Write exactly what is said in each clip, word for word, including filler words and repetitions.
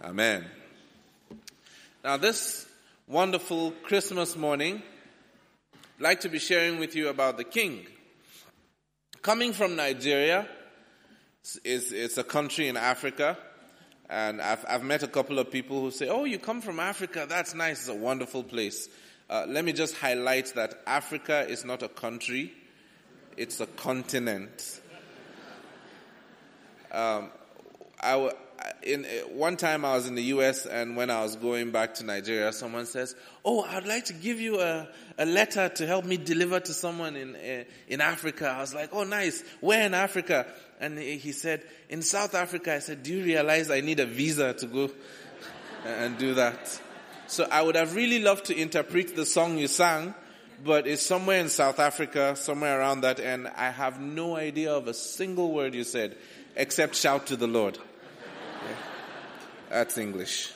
Amen. Now this wonderful Christmas morning, I'd like to be sharing with you about the King. Coming from Nigeria, it's, it's a country in Africa, and I've, I've met a couple of people who say, oh, you come from Africa, that's nice, it's a wonderful place. Uh, let me just highlight that Africa is not a country, it's a continent. Um, I, in one time I was in the U S, and when I was going back to Nigeria, someone says, oh, I'd like to give you a, a letter to help me deliver to someone in uh, in Africa. I was like, oh, nice. Where in Africa? And he said, in South Africa. I said, do you realize I need a visa to go and do that? So I would have really loved to interpret the song you sang, but it's somewhere in South Africa, somewhere around that, and I have no idea of a single word you said, except shout to the Lord. Okay. That's English.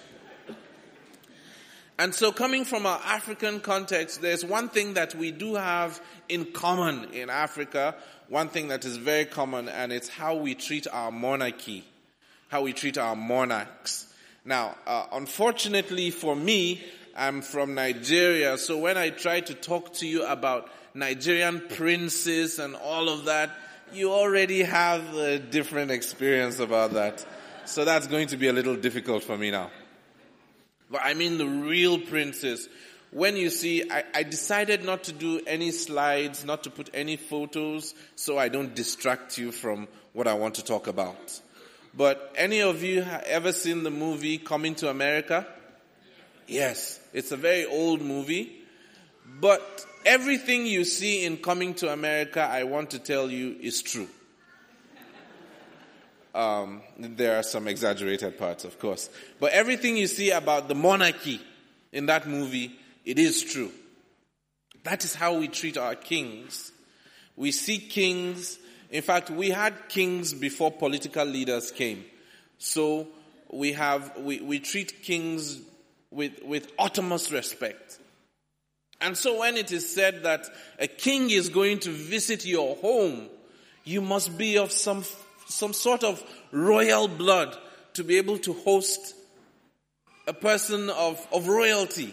And so coming from our African context, there's one thing that we do have in common in Africa, one thing that is very common, and it's how we treat our monarchy, how we treat our monarchs. Now, uh, unfortunately for me, I'm from Nigeria, so when I try to talk to you about Nigerian princes and all of that, you already have a different experience about that. So that's going to be a little difficult for me now. But I mean the real princes. When you see, I, I decided not to do any slides, not to put any photos, so I don't distract you from what I want to talk about. But any of you have ever seen the movie Coming to America? Yes, it's a very old movie. But everything you see in Coming to America, I want to tell you, is true. Um, there are some exaggerated parts, of course. But everything you see about the monarchy in that movie, it is true. That is how we treat our kings. We see kings. In fact, we had kings before political leaders came. So we have, we, we treat kings with, with utmost respect. And so when it is said that a king is going to visit your home, you must be of some some sort of royal blood to be able to host a person of, of royalty.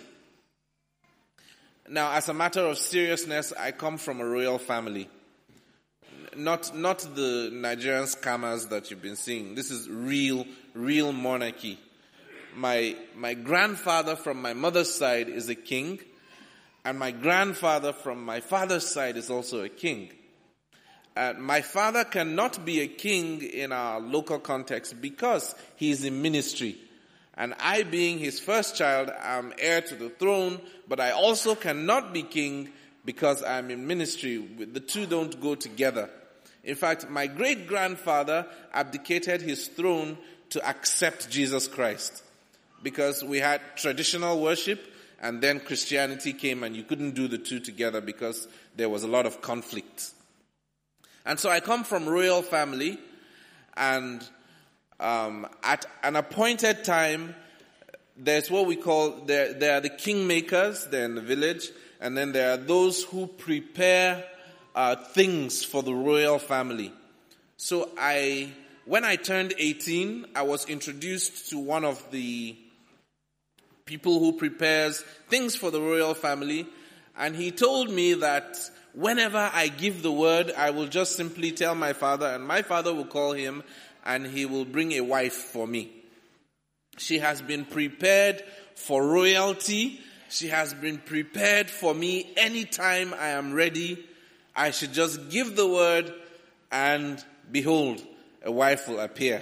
Now, as a matter of seriousness, I come from a royal family. Not, not the Nigerian scammers that you've been seeing. This is real, real monarchy. My, my grandfather from my mother's side is a king, and my grandfather from my father's side is also a king. Uh, my father cannot be a king in our local context because he is in ministry. And I, being his first child, am heir to the throne, but I also cannot be king because I'm in ministry. The two don't go together. In fact, my great-grandfather abdicated his throne to accept Jesus Christ because we had traditional worship, and then Christianity came, and you couldn't do the two together because there was a lot of conflict. And so I come from royal family, and um, at an appointed time, there's what we call, there, there are the kingmakers, they're in the village, and then there are those who prepare uh, things for the royal family. So I, when I turned eighteen, I was introduced to one of the people who prepares things for the royal family, and he told me that whenever I give the word, I will just simply tell my father, and my father will call him, and he will bring a wife for me. She has been prepared for royalty. She has been prepared for me anytime I am ready. I should just give the word, and behold, a wife will appear.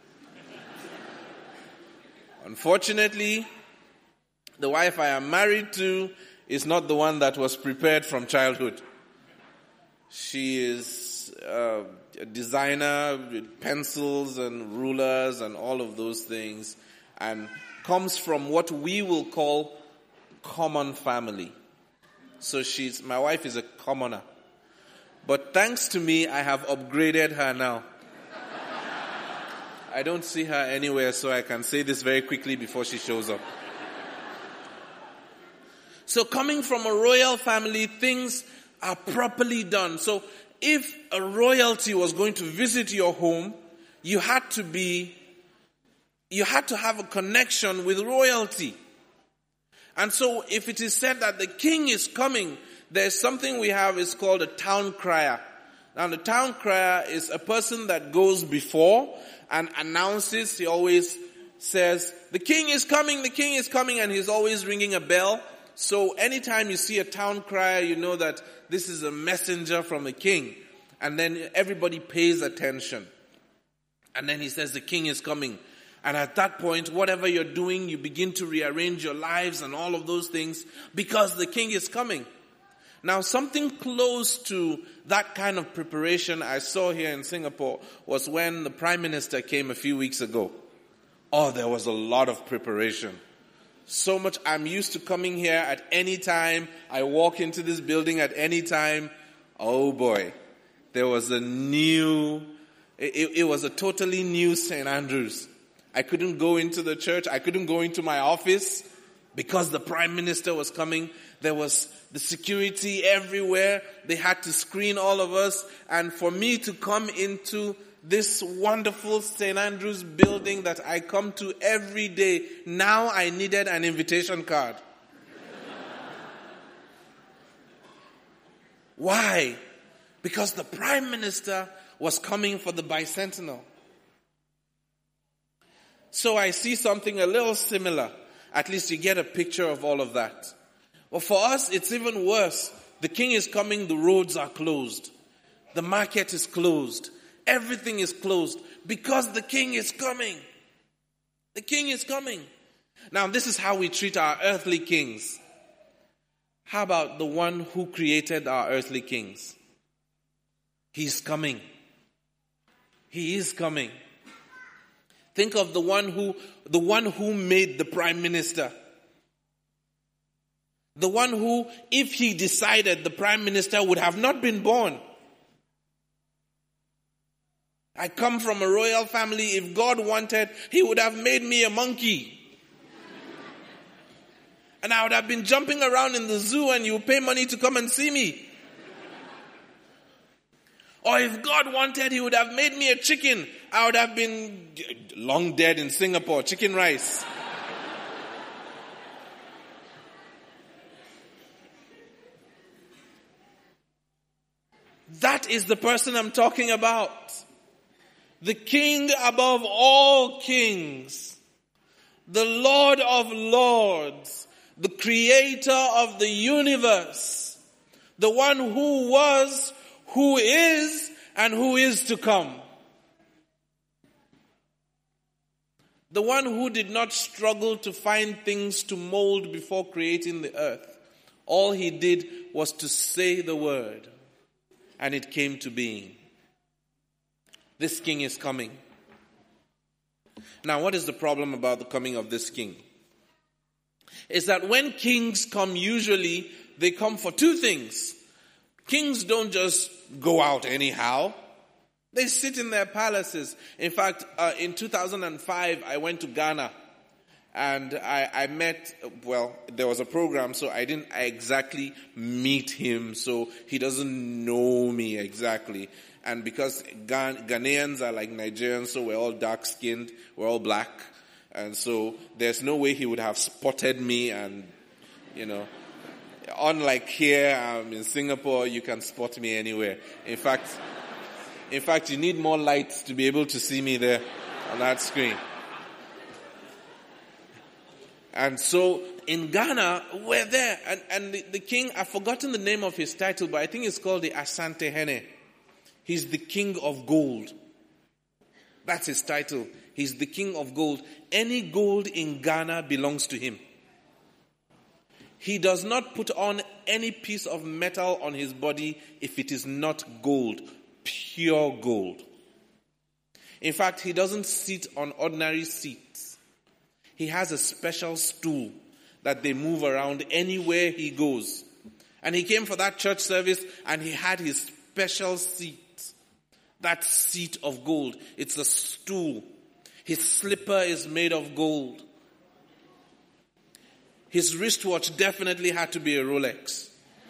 Unfortunately, the wife I am married to is not the one that was prepared from childhood. She is uh, a designer with pencils and rulers and all of those things, and comes from what we will call common family. So she's, my wife is a commoner. But thanks to me, I have upgraded her now. I don't see her anywhere, so I can say this very quickly before she shows up. So coming from a royal family, things are properly done. So if a royalty was going to visit your home, you had to be you had to have a connection with royalty. And so if it is said that the king is coming, there's something we have is called a town crier. Now the town crier is a person that goes before and announces, he always says, the king is coming, the king is coming, and he's always ringing a bell. So anytime you see a town crier, you know that this is a messenger from the king. And then everybody pays attention. And then he says, the king is coming. And at that point, whatever you're doing, you begin to rearrange your lives and all of those things because the king is coming. Now, something close to that kind of preparation I saw here in Singapore was when the Prime Minister came a few weeks ago. Oh, there was a lot of preparation. So much. I'm used to coming here at any time. I walk into this building at any time. Oh boy. There was a new, it, it was a totally new Saint Andrews. I couldn't go into the church. I couldn't go into my office because the Prime Minister was coming. There was the security everywhere. They had to screen all of us. And for me to come into this wonderful Saint Andrews building that I come to every day, now I needed an invitation card. Why? Because the Prime Minister was coming for the bicentennial. So I see something a little similar. At least you get a picture of all of that. But for us, it's even worse. The king is coming, the roads are closed. The market is closed. Everything is closed because the king is coming. The king is coming. Now, this is how we treat our earthly kings. How about the one who created our earthly kings? He's coming. He is coming. Think of the one who, the one who made the Prime Minister. The one who, if he decided, the Prime Minister would have not been born. I come from a royal family. If God wanted, he would have made me a monkey. And I would have been jumping around in the zoo and you pay money to come and see me. Or if God wanted, he would have made me a chicken. I would have been long dead in Singapore, chicken rice. That is the person I'm talking about. The king above all kings. The Lord of lords. The creator of the universe. The one who was, who is, and who is to come. The one who did not struggle to find things to mold before creating the earth. All he did was to say the word, and it came to being. This king is coming. Now, what is the problem about the coming of this king? Is that when kings come, usually they come for two things. Kings don't just go out anyhow. They sit in their palaces. In fact, uh, in two thousand five, I went to Ghana. And I, I met, well, there was a program, so I didn't exactly meet him. So he doesn't know me exactly. And because Ghan- Ghanaians are like Nigerians, so we're all dark-skinned, we're all black. And so there's no way he would have spotted me and, you know, unlike here, um, in Singapore, you can spot me anywhere. In fact, in fact, you need more lights to be able to see me there on that screen. And so in Ghana, we're there. And, and the, the king, I've forgotten the name of his title, but I think it's called the Asante Hene. He's the king of gold. That's his title. He's the king of gold. Any gold in Ghana belongs to him. He does not put on any piece of metal on his body if it is not gold, pure gold. In fact, he doesn't sit on ordinary seats. He has a special stool that they move around anywhere he goes. And he came for that church service and he had his special seat. That seat of gold. It's a stool. His slipper is made of gold. His wristwatch definitely had to be a Rolex.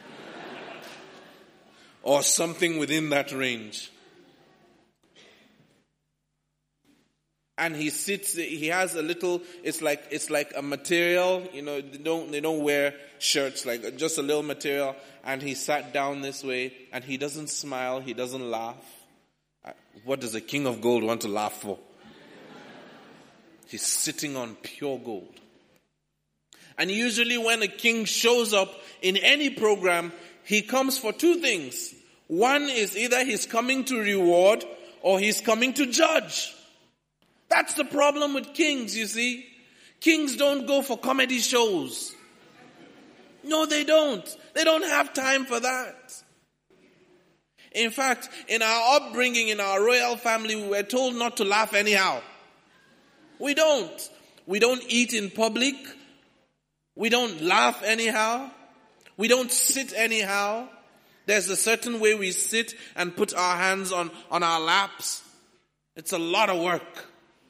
Or something within that range. And he sits, he has a little, it's like, it's like a material, you know, they don't, they don't wear shirts, like just a little material. And he sat down this way and he doesn't smile, he doesn't laugh. What does a king of gold want to laugh for? He's sitting on pure gold. And usually when a king shows up in any program, he comes for two things. One is either he's coming to reward or he's coming to judge. That's the problem with kings, you see. Kings don't go for comedy shows. No, they don't. They don't have time for that. In fact, in our upbringing, in our royal family, we were told not to laugh anyhow. We don't. We don't eat in public. We don't laugh anyhow. We don't sit anyhow. There's a certain way we sit and put our hands on, on our laps. It's a lot of work.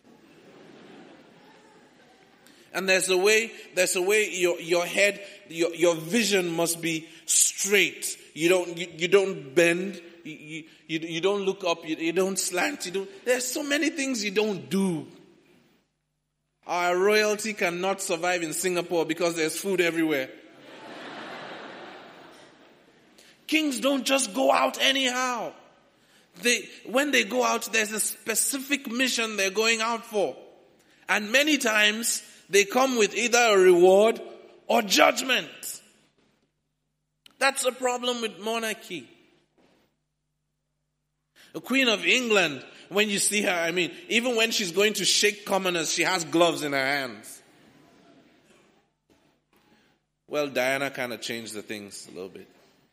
And there's a way, there's a way your, your head, your, your vision must be straight. You don't, you, you don't bend. You, you, you don't look up. You, you don't slant. You don't, there's so many things you don't do. Our royalty cannot survive in Singapore because there's food everywhere. Kings don't just go out anyhow. They, when they go out, there's a specific mission they're going out for. And many times, they come with either a reward or judgment. That's the problem with monarchy. The Queen of England, when you see her, I mean, even when she's going to shake commoners, she has gloves in her hands. Well, Diana kind of changed the things a little bit.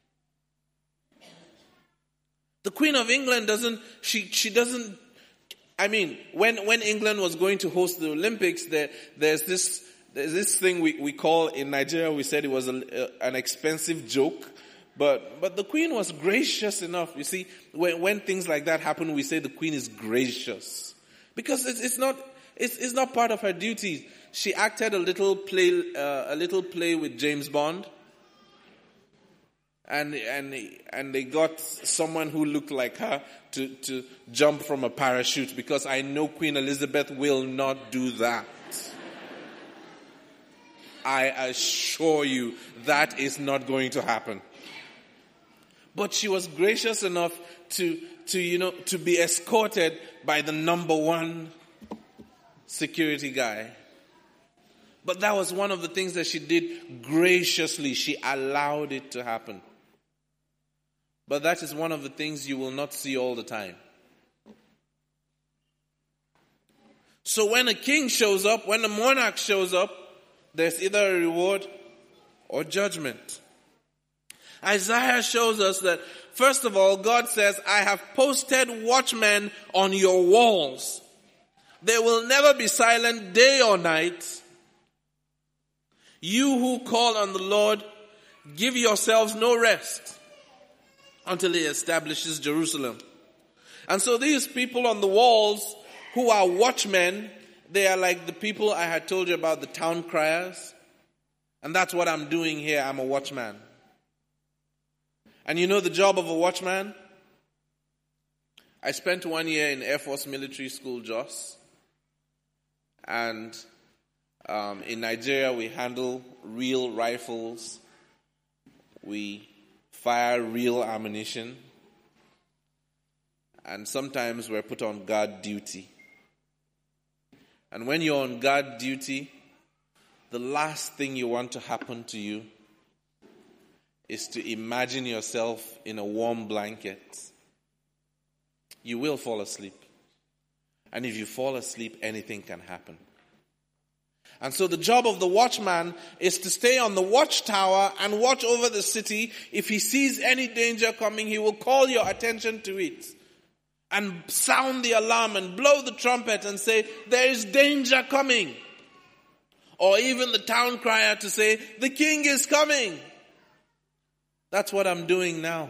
The Queen of England doesn't, she, she doesn't, I mean, when, when England was going to host the Olympics, there, there's this, there's this thing we, we call, in Nigeria, we said it was a, a, an expensive joke. But, but the Queen was gracious enough. You see, when, when things like that happen, we say the Queen is gracious. Because it's, it's not, it's, it's not part of her duties. She acted a little play, uh, a little play with James Bond. And, and, and they got someone who looked like her to, to jump from a parachute, because I know Queen Elizabeth will not do that. I assure you that is not going to happen. But she was gracious enough to, to, you know, to be escorted by the number one security guy. But that was one of the things that she did graciously. She allowed it to happen. But that is one of the things you will not see all the time. So when a king shows up, when a monarch shows up, there's either a reward or judgment. Isaiah shows us that, first of all, God says, I have posted watchmen on your walls. They will never be silent day or night. You who call on the Lord, give yourselves no rest until he establishes Jerusalem. And so these people on the walls who are watchmen, they are like the people I had told you about, the town criers. And that's what I'm doing here. I'm a watchman. And you know the job of a watchman? I spent one year in Air Force Military School, Jos. And um, in Nigeria, we handle real rifles. We fire real ammunition. And sometimes we're put on guard duty. And when you're on guard duty, the last thing you want to happen to you is to imagine yourself in a warm blanket. You will fall asleep. And if you fall asleep, anything can happen. And so the job of the watchman is to stay on the watchtower and watch over the city. If he sees any danger coming, he will call your attention to it. And sound the alarm and blow the trumpet and say, there is danger coming. Or even the town crier to say, the king is coming. That's what I'm doing now.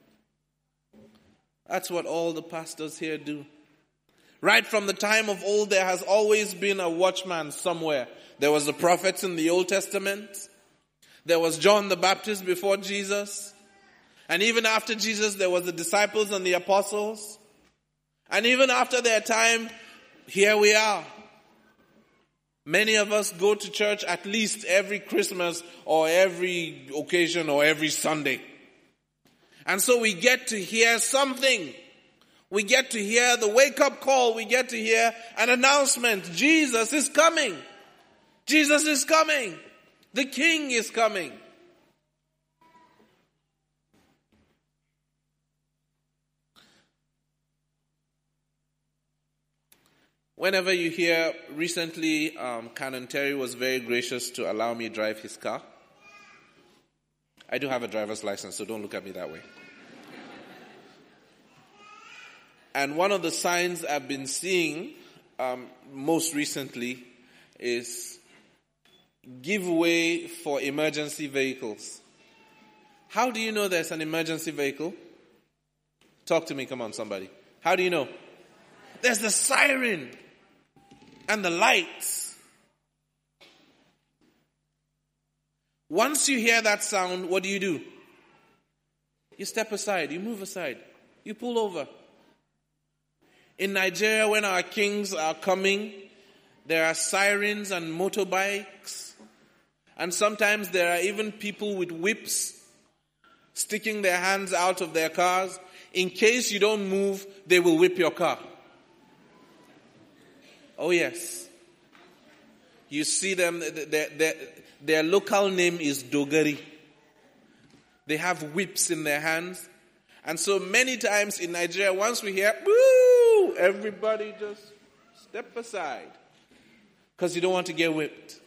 That's what all the pastors here do. Right from the time of old, there has always been a watchman somewhere. There was the prophets in the Old Testament. There was John the Baptist before Jesus. And even after Jesus, there was the disciples and the apostles. And even after their time, here we are. Many of us go to church at least every Christmas or every occasion or every Sunday. And so we get to hear something. We get to hear the wake-up call. We get to hear an announcement. Jesus is coming. Jesus is coming. The King is coming. Whenever you hear, recently, um, Canon Terry was very gracious to allow me drive his car. I do have a driver's license, so don't look at me that way. And one of the signs I've been seeing um, most recently is give way for emergency vehicles. How do you know there's an emergency vehicle? Talk to me, come on, somebody. How do you know? There's the siren and the lights. Once you hear that sound, what do you do? You step aside, you move aside, you pull over. In Nigeria, when our kings are coming, there are sirens and motorbikes. And sometimes there are even people with whips sticking their hands out of their cars. In case you don't move, they will whip your car. Oh yes. You see them, their, their, their local name is Dogari. They have whips in their hands. And so many times in Nigeria, once we hear, woo, everybody just step aside. Because you don't want to get whipped.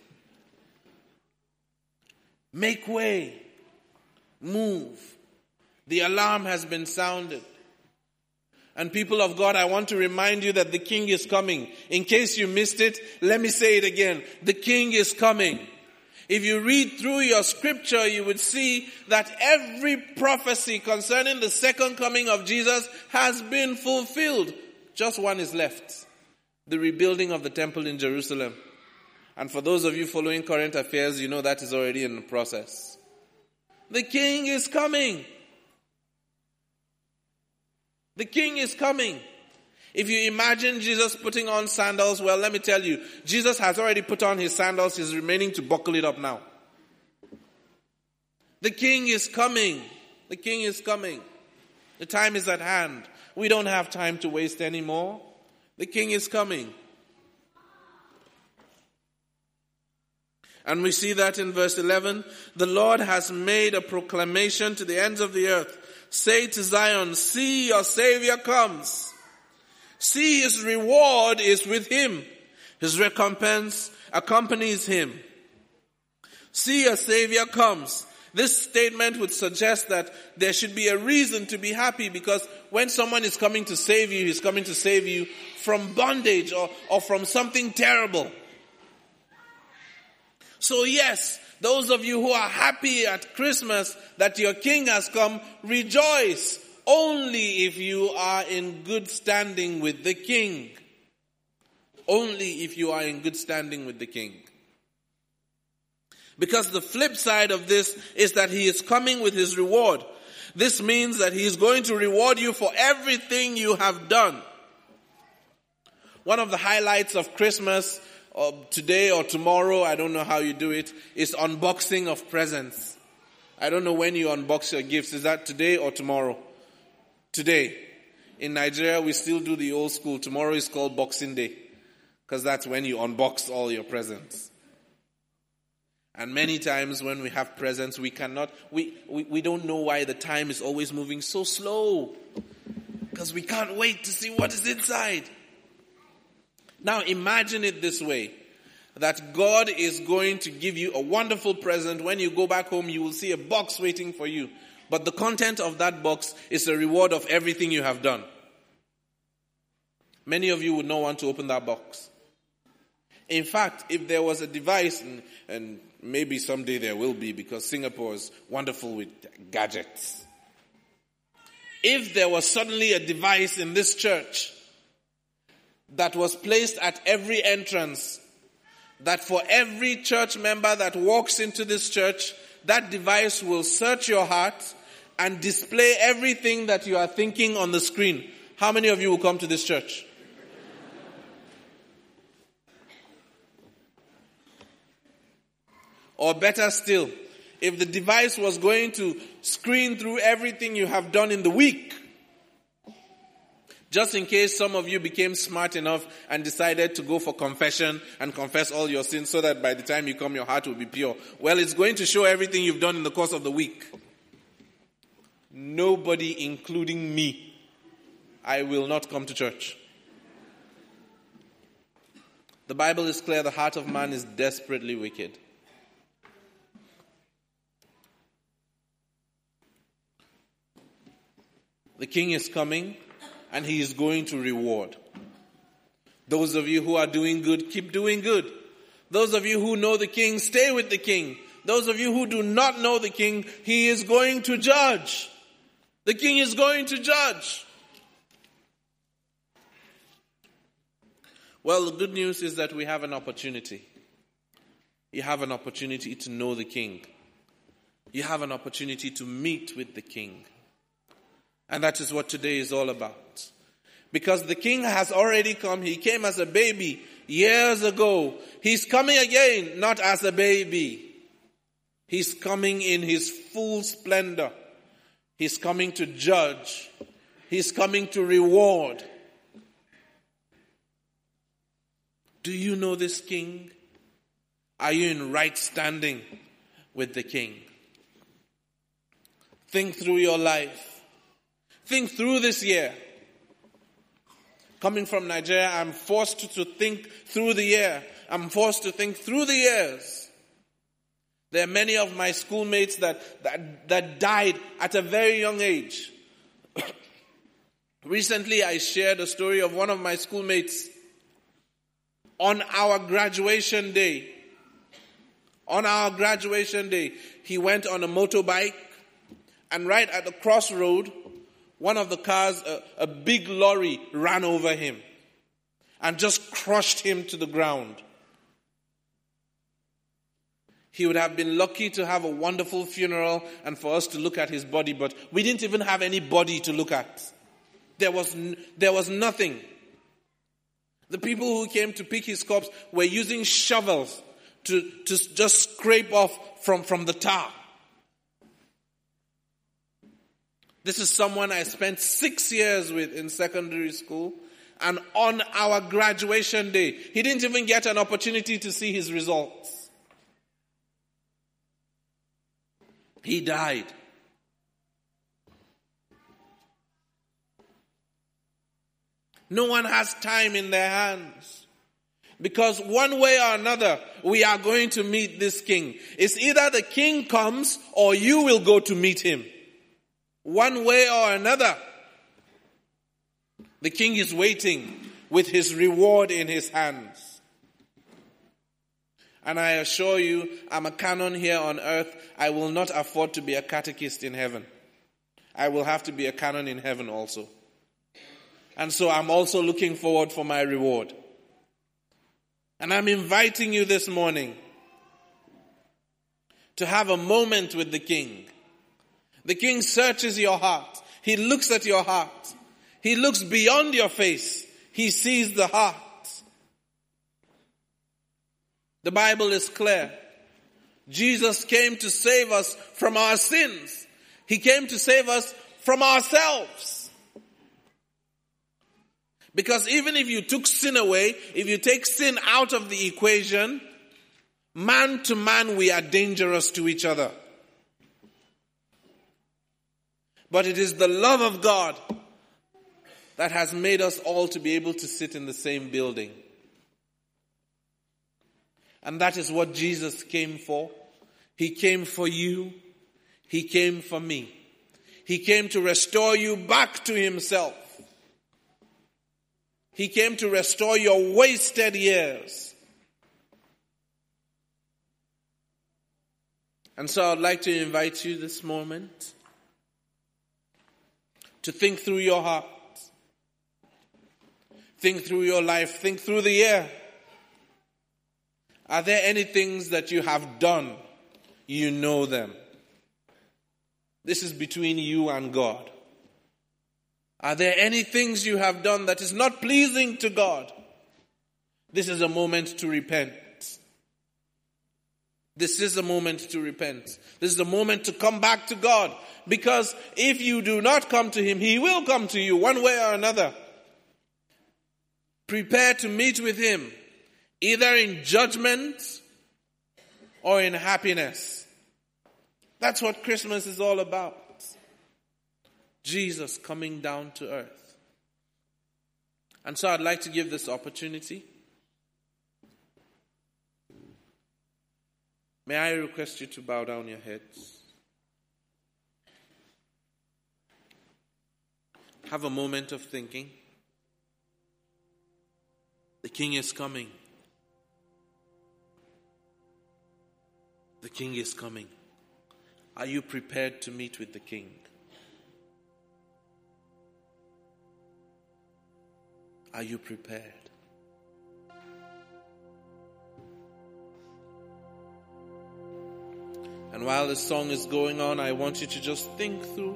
Make way. Move. The alarm has been sounded. And people of God, I want to remind you that the King is coming. In case you missed it, let me say it again. The King is coming. If you read through your scripture, you would see that every prophecy concerning the second coming of Jesus has been fulfilled. Just one is left. The rebuilding of the temple in Jerusalem. And for those of you following current affairs, you know that is already in the process. The King is coming. The King is coming. If you imagine Jesus putting on sandals, well, let me tell you, Jesus has already put on his sandals. He's remaining to buckle it up now. The King is coming. The King is coming. The time is at hand. We don't have time to waste anymore. The King is coming. And we see that in verse eleven. The Lord has made a proclamation to the ends of the earth. Say to Zion, see, your Savior comes. See, his reward is with him. His recompense accompanies him. See, your Savior comes. This statement would suggest that there should be a reason to be happy, because when someone is coming to save you, he's coming to save you from bondage or, or from something terrible. So yes, those of you who are happy at Christmas that your King has come, rejoice only if you are in good standing with the King. Only if you are in good standing with the King. Because the flip side of this is that he is coming with his reward. This means that he is going to reward you for everything you have done. One of the highlights of Christmas, or today or tomorrow, I don't know how you do it, is unboxing of presents. I don't know when you unbox your gifts. Is that today or tomorrow? Today. In Nigeria, we still do the old school. Tomorrow is called Boxing Day, because that's when you unbox all your presents. And many times when we have presents, we cannot, we, we, we don't know why the time is always moving so slow. Because we can't wait to see what is inside. Now imagine it this way, that God is going to give you a wonderful present. When you go back home, you will see a box waiting for you. But the content of that box is a reward of everything you have done. Many of you would not want to open that box. In fact, if there was a device, and, and maybe someday there will be, because Singapore is wonderful with gadgets. If there was suddenly a device in this church that was placed at every entrance, that for every church member that walks into this church, that device will search your heart and display everything that you are thinking on the screen. How many of you will come to this church? Or better still, if the device was going to screen through everything you have done in the week, just in case some of you became smart enough and decided to go for confession and confess all your sins so that by the time you come, your heart will be pure. Well, it's going to show everything you've done in the course of the week. Nobody, including me, I will not come to church. The Bible is clear, the heart of man is desperately wicked. The king is coming, and he is going to reward. Those of you who are doing good, keep doing good. Those of you who know the king, stay with the king. Those of you who do not know the king, he is going to judge. The king is going to judge. Well, the good news is that we have an opportunity. You have an opportunity to know the king. You have an opportunity to meet with the king. And that is what today is all about. Because the king has already come. He came as a baby years ago. He's coming again, not as a baby. He's coming in his full splendor. He's coming to judge. He's coming to reward. Do you know this king? Are you in right standing with the king? Think through your life. Think through this year. Coming from Nigeria, I'm forced to think through the year. I'm forced to think through the years. There are many of my schoolmates that, that, that died at a very young age. Recently, I shared a story of one of my schoolmates on our graduation day. On our graduation day, he went on a motorbike, and right at the crossroad, one of the cars, a, a big lorry, ran over him and just crushed him to the ground. He would have been lucky to have a wonderful funeral and for us to look at his body, but we didn't even have any body to look at. There was, there was nothing. The people who came to pick his corpse were using shovels to, to just scrape off from, from the tar. This is someone I spent six years with in secondary school, and on our graduation day, he didn't even get an opportunity to see his results. He died. No one has time in their hands. Because one way or another, we are going to meet this king. It's either the king comes or you will go to meet him. One way or another. The king is waiting with his reward in his hands. And I assure you, I'm a canon here on earth. I will not afford to be a catechist in heaven. I will have to be a canon in heaven also. And so I'm also looking forward for my reward. And I'm inviting you this morning to have a moment with the king. The king searches your heart. He looks at your heart. He looks beyond your face. He sees the heart. The Bible is clear. Jesus came to save us from our sins. He came to save us from ourselves. Because even if you took sin away, if you take sin out of the equation, man to man we are dangerous to each other. But it is the love of God that has made us all to be able to sit in the same building. And that is what Jesus came for. He came for you. He came for me. He came to restore you back to himself. He came to restore your wasted years. And so I'd like to invite you this moment to think through your heart. Think through your life. Think through the year. Are there any things that you have done? You know them. This is between you and God. Are there any things you have done that is not pleasing to God? This is a moment to repent. This is the moment to repent. This is the moment to come back to God. Because if you do not come to Him, He will come to you one way or another. Prepare to meet with Him, either in judgment or in happiness. That's what Christmas is all about. Jesus coming down to earth. And so I'd like to give this opportunity. May I request you to bow down your heads? Have a moment of thinking. The King is coming. The King is coming. Are you prepared to meet with the King? Are you prepared? And while the song is going on, I want you to just think through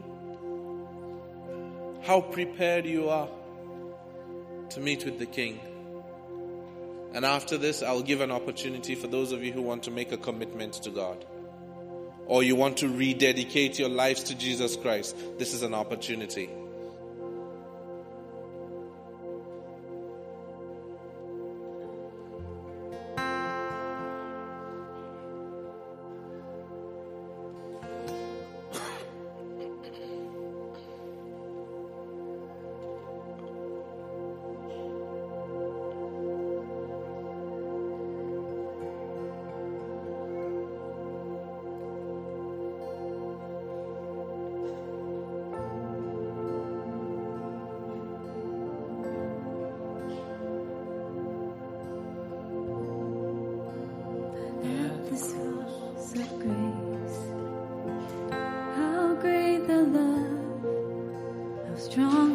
how prepared you are to meet with the King. And after this, I'll give an opportunity for those of you who want to make a commitment to God, or you want to rededicate your lives to Jesus Christ. This is an opportunity. Strong.